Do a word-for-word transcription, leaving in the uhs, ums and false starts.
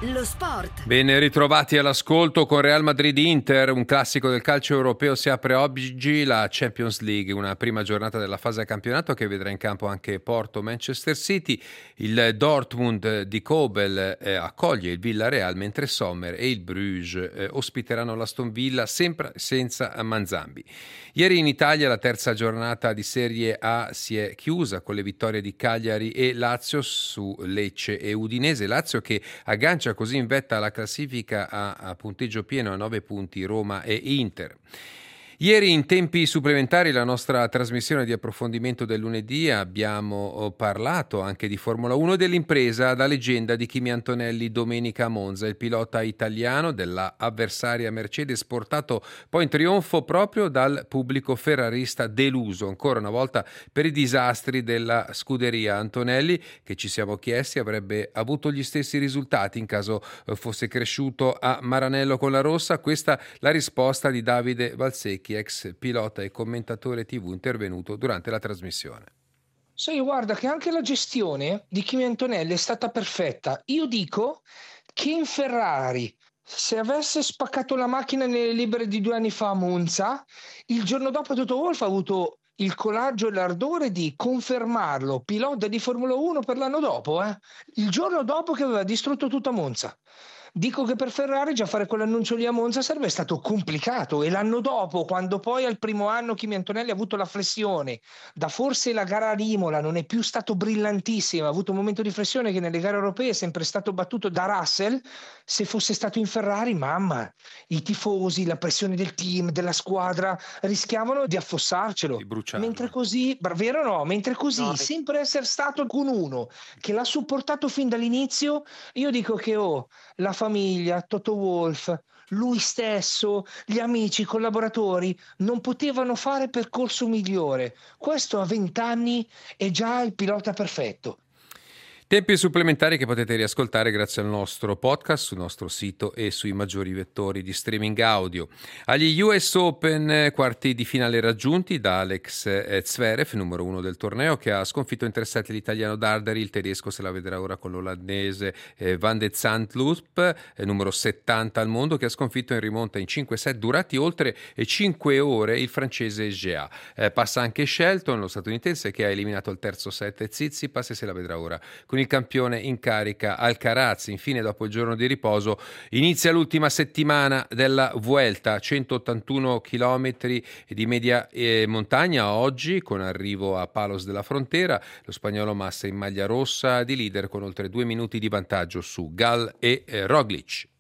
Lo sport. Ben ritrovati all'ascolto con Real Madrid-Inter, un classico del calcio europeo. Si apre oggi la Champions League, una prima giornata della fase a campionato che vedrà in campo anche Porto-Manchester City. Il Dortmund di Kobel eh, accoglie il Villarreal, mentre Sommer e il Bruges eh, ospiteranno l'Aston Villa, sempre senza Manzambi. Ieri in Italia la terza giornata di Serie A si è chiusa con le vittorie di Cagliari e Lazio su Lecce e Udinese. Lazio che aggancia così in vetta alla classifica a, a punteggio pieno a nove punti Roma e Inter. Ieri in tempi supplementari la nostra trasmissione di approfondimento del lunedì abbiamo parlato anche di Formula uno e dell'impresa da leggenda di Kimi Antonelli domenica a Monza, il pilota italiano della avversaria Mercedes portato poi in trionfo proprio dal pubblico ferrarista deluso ancora una volta per i disastri della scuderia. Antonelli, che ci siamo chiesti avrebbe avuto gli stessi risultati in caso fosse cresciuto a Maranello con la rossa. Questa la risposta di Davide Valsecchi, ex pilota e commentatore tivù intervenuto durante la trasmissione. Sai, guarda che anche la gestione di Kimi Antonelli è stata perfetta. Io dico che in Ferrari, se avesse spaccato la macchina nelle libere di due anni fa a Monza, il giorno dopo Toto Wolff ha avuto il coraggio e l'ardore di confermarlo pilota di Formula uno per l'anno dopo, eh? Il giorno dopo che aveva distrutto tutta Monza. Dico che per Ferrari già fare quell'annuncio lì a Monza sarebbe stato complicato, e l'anno dopo, quando poi al primo anno Kimi Antonelli ha avuto la flessione, da forse la gara a Imola non è più stato brillantissimo, ha avuto un momento di flessione che nelle gare europee è sempre stato battuto da Russell. Se fosse stato in Ferrari, mamma, i tifosi, la pressione del team, della squadra rischiavano di affossarcelo. Di bruciarlo. Mentre così, vero o no? Mentre così, No. sempre essere stato con uno che l'ha supportato fin dall'inizio, io dico che oh, la famiglia, Toto Wolff, lui stesso, gli amici, i collaboratori non potevano fare percorso migliore. Questo a vent'anni è già il pilota perfetto. Tempi supplementari che potete riascoltare grazie al nostro podcast sul nostro sito e sui maggiori vettori di streaming audio. Agli U S Open, quarti di finale raggiunti da Alex Zverev, numero uno del torneo, che ha sconfitto in tre set l'italiano Dardari. Il tedesco se la vedrà ora con l'olandese Van de Zandloop, numero settanta al mondo, che ha sconfitto in rimonta in cinque set durati oltre cinque ore il francese Gea. Eh, passa anche Shelton, lo statunitense, che ha eliminato al terzo set Tsitsipas, e se la vedrà ora con il campione in carica Alcaraz. Infine, dopo il giorno di riposo, inizia l'ultima settimana della Vuelta, centottantuno chilometri di media eh, montagna oggi, con arrivo a Palos de la Frontera. Lo spagnolo Massa in maglia rossa di leader con oltre due minuti di vantaggio su Gal e eh, Roglic.